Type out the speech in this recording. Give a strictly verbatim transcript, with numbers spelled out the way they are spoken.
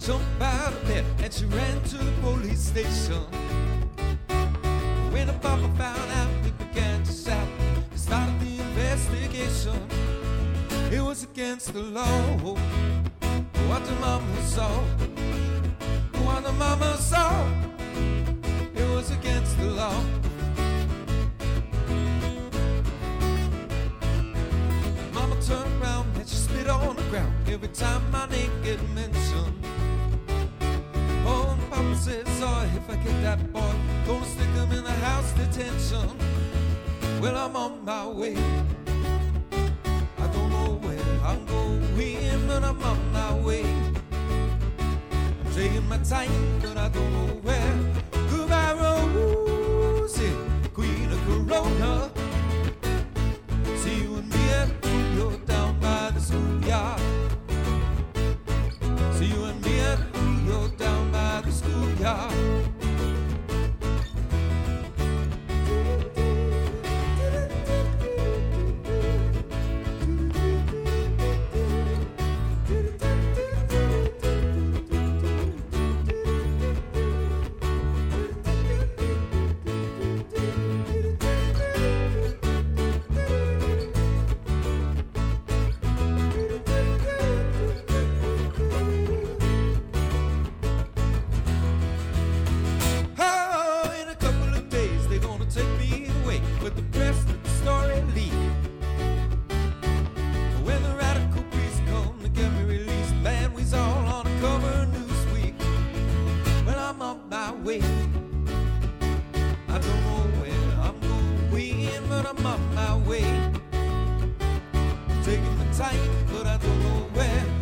jumped out of bed and she ran to the police station. When the papa found out, he began to shout. He started the investigation. It was against the law. What the mama saw, what the mama saw, it was against the law. Mama turned around and she spit on the ground every time my name get mentioned. Oh, and Papa says, oh, if I get that boy, gonna stick him in the house detention. Well, I'm on my way. I don't know where I'm going, but I'm on my way. I'm taking my time, but I don't know where. Goodbye, Rosie, Queen of Corona. See you and me at you're down by the schoolyard. See you and me at you're down by the schoolyard. Taking my time, but I don't know where.